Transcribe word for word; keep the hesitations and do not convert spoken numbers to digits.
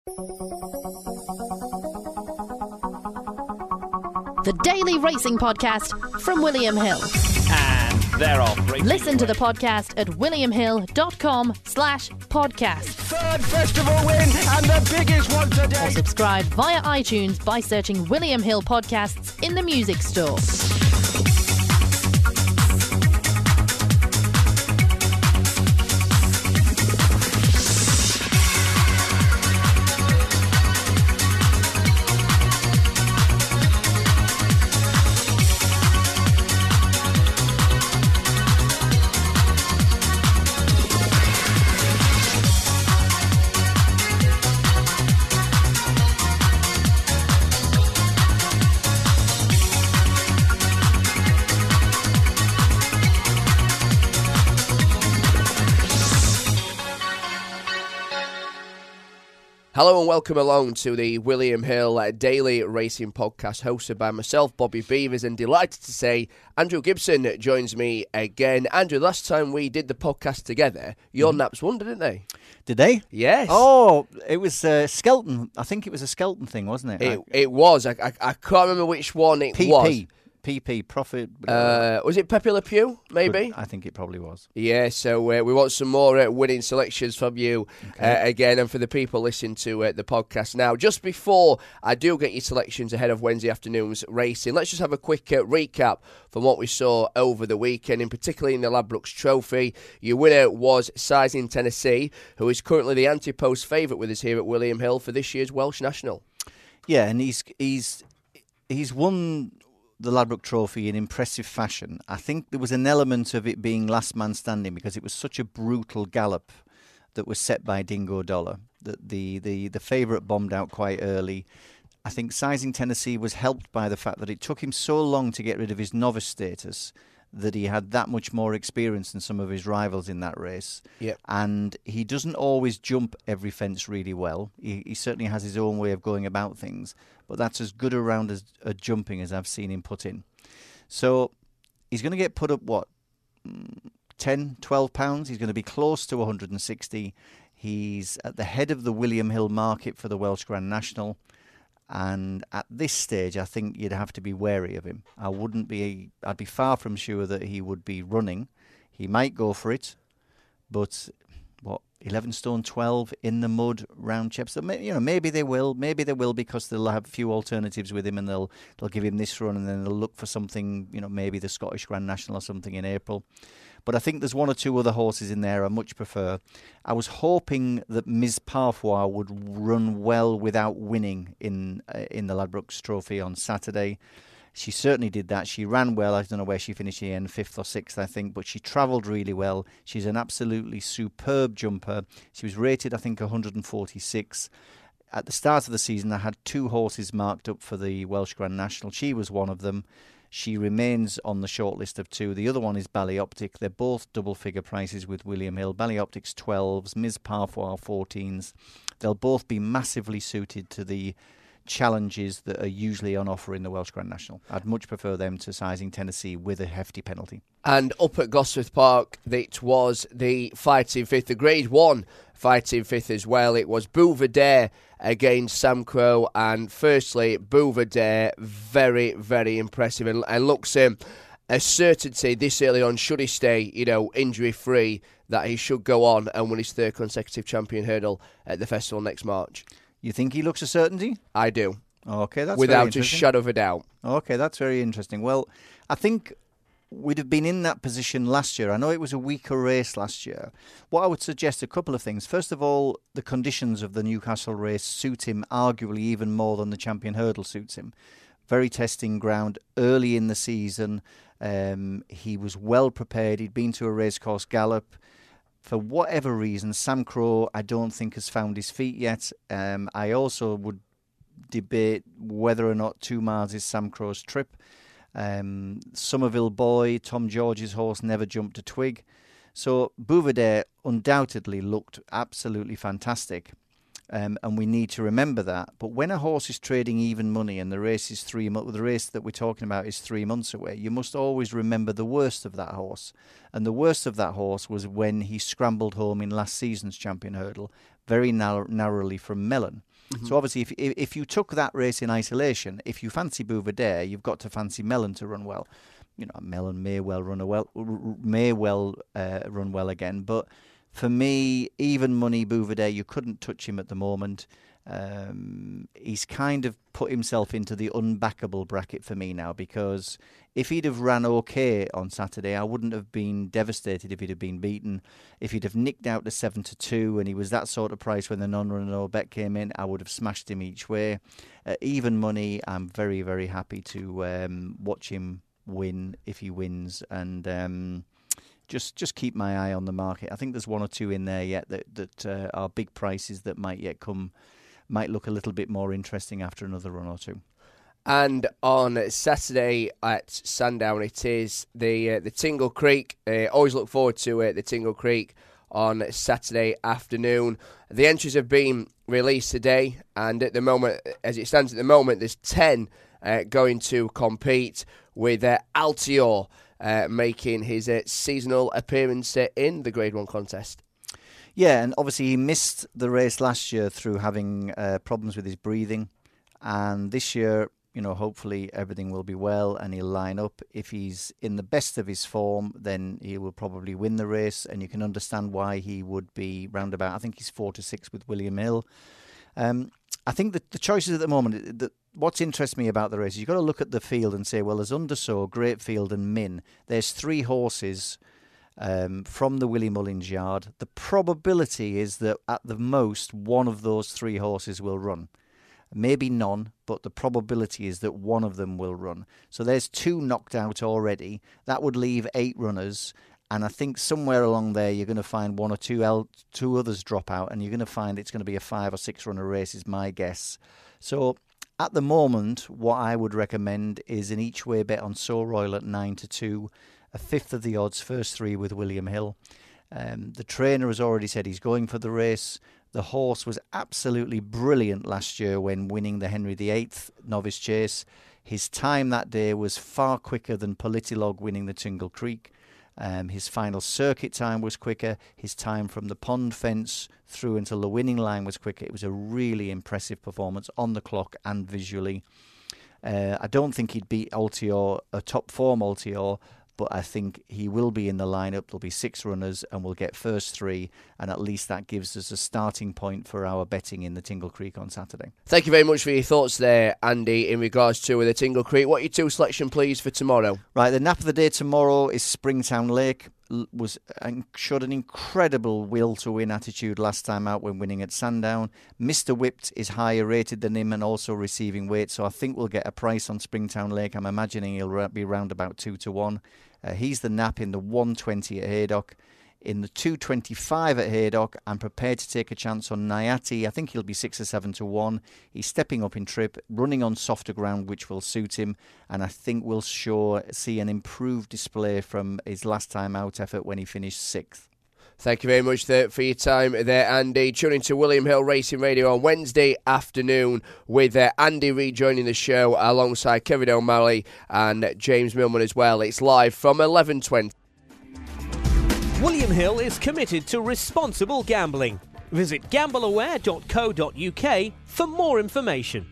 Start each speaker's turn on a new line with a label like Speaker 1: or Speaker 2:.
Speaker 1: The Daily Racing Podcast from William Hill.
Speaker 2: And they're off.
Speaker 1: Listen to the podcast at williamhill.com slash podcast.
Speaker 2: Third festival win and the biggest one today.
Speaker 1: Or subscribe via iTunes by searching William Hill Podcasts in the music store.
Speaker 3: Hello and welcome along to the William Hill Daily Racing Podcast, hosted by myself, Bobby Beavers, and delighted to say Andrew Gibson joins me again. Andrew, last time we did the podcast together, your mm-hmm. naps won, didn't they?
Speaker 4: Did they?
Speaker 3: Yes.
Speaker 4: Oh, it was uh, Skelton. I think it was a Skelton thing, wasn't it?
Speaker 3: It, it was. I, I, I can't remember which one it
Speaker 4: P P.
Speaker 3: was.
Speaker 4: P P, Profit.
Speaker 3: Uh, was it Pepe Le Pew, maybe?
Speaker 4: Could, I think it probably was.
Speaker 3: Yeah, so uh, we want some more uh, winning selections from you
Speaker 4: okay.
Speaker 3: uh, again, and for the people listening to uh, the podcast now. Just before I do get your selections ahead of Wednesday afternoon's racing, let's just have a quick uh, recap from what we saw over the weekend, in particularly in the Ladbrokes Trophy. Your winner was Sizing Tennessee, who is currently the anti-post favourite with us here at William Hill for this year's Welsh National.
Speaker 4: Yeah, and he's he's he's won the Ladbroke Trophy in impressive fashion. I think there was an element of it being last man standing because it was such a brutal gallop that was set by Dingo Dollar that the, the, the favourite bombed out quite early. I think Sizing Tennessee was helped by the fact that it took him so long to get rid of his novice status that he had that much more experience than some of his rivals in that race.
Speaker 3: Yep.
Speaker 4: And he doesn't always jump every fence really well. He, he certainly has his own way of going about things, but that's as good a round as a jumping as I've seen him put in. So he's going to get put up, what, ten, twelve pounds? He's going to be close to one hundred sixty. He's at the head of the William Hill market for the Welsh Grand National. And at this stage, I think you'd have to be wary of him. I wouldn't be, I'd be far from sure that he would be running. He might go for it, but what, eleven stone twelve in the mud round Chepstow? You know, maybe they will, maybe they will because they'll have a few alternatives with him and they'll they'll give him this run and then they'll look for something, you know, maybe the Scottish Grand National or something in April. But I think there's one or two other horses in there I much prefer. I was hoping that Miz Parfois would run well without winning in uh, in the Ladbrokes Trophy on Saturday. She certainly did that. She ran well. I don't know where she finished in the end, fifth or sixth, I think, but she travelled really well. She's an absolutely superb jumper. She was rated, I think, one hundred forty-six. At the start of the season, I had two horses marked up for the Welsh Grand National. She was one of them. She remains on the shortlist of two. The other one is Ballyoptic. They're both double-figure prices with William Hill. Ballyoptic's twelves, Miz Parfois fourteens. They'll both be massively suited to the challenges that are usually on offer in the Welsh Grand National. I'd much prefer them to Sizing Tennessee with a hefty penalty.
Speaker 3: And up at Gosforth Park, it was the fighting fifth, the Grade one fighting fifth as well. It was Bouvardere against Sam Crow, and firstly, Bouvardere, very, very impressive, and, and looks um, a certainty this early on, should he stay, you know, injury-free, that he should go on and win his third consecutive champion hurdle at the festival next March.
Speaker 4: You think he looks a certainty?
Speaker 3: I do.
Speaker 4: Okay, that's
Speaker 3: without
Speaker 4: very
Speaker 3: a
Speaker 4: interesting.
Speaker 3: shadow of a doubt.
Speaker 4: Okay, that's very interesting. Well, I think we'd have been in that position last year. I know it was a weaker race last year. What I would suggest, a couple of things. First of all, the conditions of the Newcastle race suit him arguably even more than the Champion Hurdle suits him. Very testing ground early in the season. Um, he was well prepared. He'd been to a racecourse gallop. For whatever reason, Sam Crow, I don't think has found his feet yet. Um, I also would debate whether or not two miles is Sam Crow's trip. Um, Somerville Boy, Tom George's horse, never jumped a twig. So Bouvardere undoubtedly looked absolutely fantastic. Um, and we need to remember that. But when a horse is trading even money and the race is three mo- the race that we're talking about is three months away, you must always remember the worst of that horse. And the worst of that horse was when he scrambled home in last season's Champion Hurdle, very narrow- narrowly from Mellon. Mm-hmm. So obviously, if if you took that race in isolation, if you fancy Bouvardere, you've got to fancy Mellon to run well. You know, Mellon may well run a well, may well uh, run well again. But for me, even money Bouvardere, you couldn't touch him at the moment. Um, he's kind of put himself into the unbackable bracket for me now, because if he'd have ran okay on Saturday, I wouldn't have been devastated if he'd have been beaten. If he'd have nicked out to seven to two and he was that sort of price when the non-run no bet came in, I would have smashed him each way. Uh, even money, I'm very, very happy to um, watch him win if he wins, and um, just just keep my eye on the market. I think there's one or two in there yet that, that uh, are big prices that might yet come, might look a little bit more interesting after another run or two.
Speaker 3: And on Saturday at Sandown, it is the uh, the Tingle Creek. Uh, always look forward to it, the Tingle Creek on Saturday afternoon. The entries have been released today, and at the moment, as it stands at the moment, there's ten uh, going to compete, with uh, Altior uh, making his uh, seasonal appearance uh, in the Grade one contest.
Speaker 4: Yeah, and obviously he missed the race last year through having uh, problems with his breathing. And this year, you know, hopefully everything will be well and he'll line up. If he's in the best of his form, then he will probably win the race. And you can understand why he would be roundabout. I think he's four to six with William Hill. Um, I think that the choices at the moment, the, what's interests me about the race is you've got to look at the field and say, well, there's Undersow, Greatfield and Min. There's three horses Um, from the Willie Mullins yard. The probability is that at the most one of those three horses will run. Maybe none, but the probability is that one of them will run. So there's two knocked out already. That would leave eight runners, and I think somewhere along there you're going to find one or two el- two others drop out, and you're going to find it's going to be a five or six runner race is my guess. So at the moment, what I would recommend is an each way bet on So Royal at nine to two. A fifth of the odds, first three with William Hill. Um, the trainer has already said he's going for the race. The horse was absolutely brilliant last year when winning the Henry the eighth Novice Chase. His time that day was far quicker than Politilog winning the Tingle Creek. Um, his final circuit time was quicker. His time from the pond fence through until the winning line was quicker. It was a really impressive performance on the clock and visually. Uh, I don't think he'd beat Altior, a top form Altior, but I think he will be in the lineup. There'll be six runners and we'll get first three, and at least that gives us a starting point for our betting in the Tingle Creek on Saturday.
Speaker 3: Thank you very much for your thoughts there, Andy, in regards to the Tingle Creek. What are your two selection, please, for tomorrow?
Speaker 4: Right, the nap of the day tomorrow is Springtown Lake. Was showed an incredible will to win attitude last time out when winning at Sandown. Mister Whipped is higher rated than him and also receiving weight, so I think we'll get a price on Springtown Lake. I'm imagining he'll be round about two to one. Uh, he's the nap in the one twenty at Haydock. In the two twenty-five at Haydock, I'm prepared to take a chance on Nyati. I think he'll be six or seven to one. He's stepping up in trip, running on softer ground, which will suit him, and I think we'll sure see an improved display from his last time out effort when he finished sixth.
Speaker 3: Thank you very much there for your time there, Andy. Tune in to William Hill Racing Radio on Wednesday afternoon with uh, Andy rejoining the show alongside Kevin O'Malley and James Millman as well. It's live from eleven twenty.
Speaker 5: William Hill is committed to responsible gambling. Visit gamble aware dot co dot uk for more information.